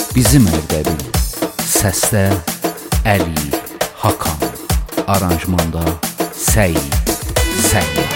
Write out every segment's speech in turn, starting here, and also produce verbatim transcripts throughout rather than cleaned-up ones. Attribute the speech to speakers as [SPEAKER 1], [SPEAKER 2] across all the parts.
[SPEAKER 1] Bizim Ərdəbil. Səsdə Əli, Hakan. Aranjmanda Səyid, Səyyad.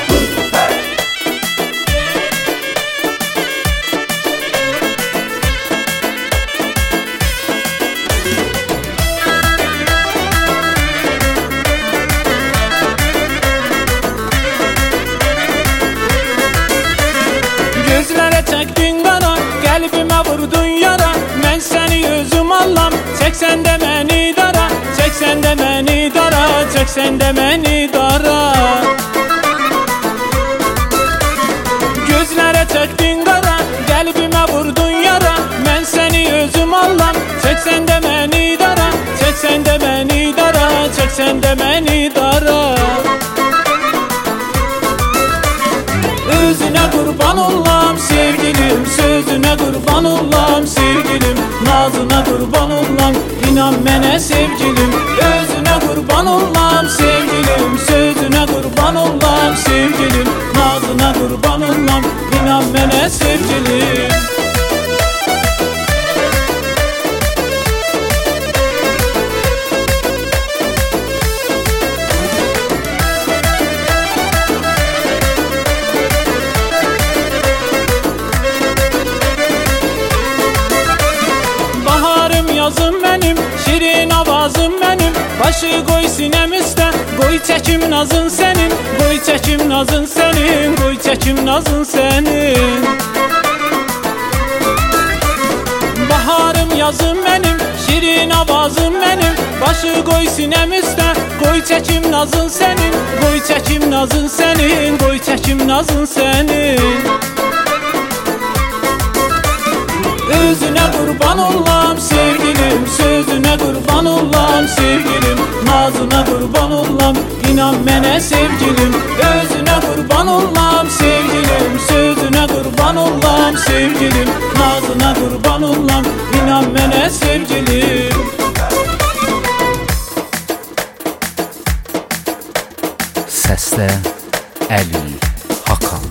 [SPEAKER 2] Gözlərə çəkdin qara, qəlbimə vurdun yara. Mən səni özüm allam, çəksən də məni dara. Çəksən də məni dara, çəksən də məni dara. Gözlərə çəkdin qara, qəlbimə vurdun yara. Mən səni özüm allam, çəksən də məni dara. Çəksən də məni dara, çəksən də məni dara. Özüne kurban olam sevgilim, sözüne kurban olam sevgilim, nazına kurban olam, inan mənə sevgilim. Özüne kurban olam sevgilim, sözüne kurban olam sevgilim, nazına kurban olam, inan mənə sevgilim. Yazım benim, şirin avazım benim. Başı koy sinem üstə, qoy çəkim nazın sənin. Qoy çəkim nazın sənin, qoy çəkim nazın sənin. Baharım yazım benim, şirin avazım benim. Başı koy sinem üstə, qoy çəkim nazın sənin. Qoy çəkim nazın sənin, qoy çəkim nazın sənin. Özüne kurban olam sevgilim, sözüne kurban olam sevgilim, nazına kurban olam, inan mənə sevgilim. Özüne kurban olam sevgilim, sözüne kurban olam sevgilim, nazına kurban olam, inan mənə sevgilim.
[SPEAKER 1] Səsdə Əli, Hakan.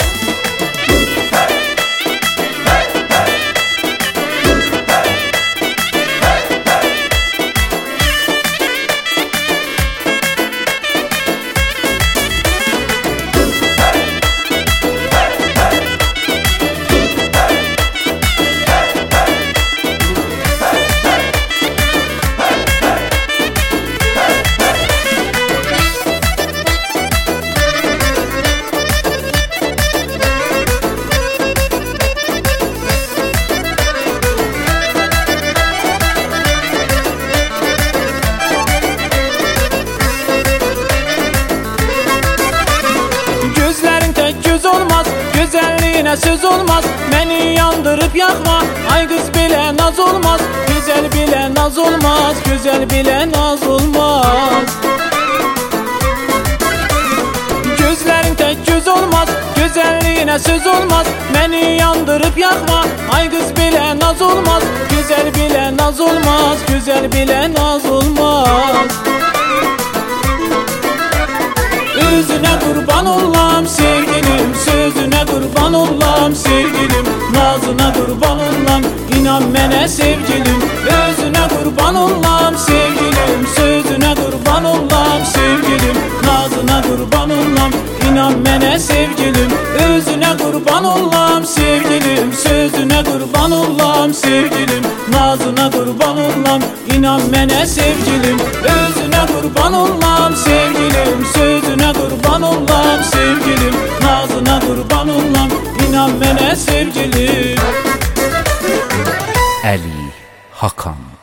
[SPEAKER 1] Gözəlliğinə söz olmaz, məni yandırıb yaxma. Ay qız belə naz olmaz, gözəl belə naz olmaz, gözəl belə naz olmaz. Gözlərin tək göz olmaz, gözəlliğinə söz olmaz, məni yandırıb yaxma. Ay qız belə naz olmaz, gözəl belə naz olmaz, gözəl belə naz olmaz. Özüne kurban olam sevgilim, sözüne kurban olam sevgilim, nazına kurban olam, inan mənə sevgilim. Özüne kurban olam sevgilim, sözüne kurban olam sevgilim, nazına kurban olam, inan mənə sevgilim. Özüne kurban olam sevgilim, sözüne kurban olam sevgilim, nazına kurban olam, inan mənə sevgilim. Özüne kurban olam sevgilim, sözüne kurban olam sevgilim, nazına kurban olam, inan mənə sevgilim. Əli, Hakan.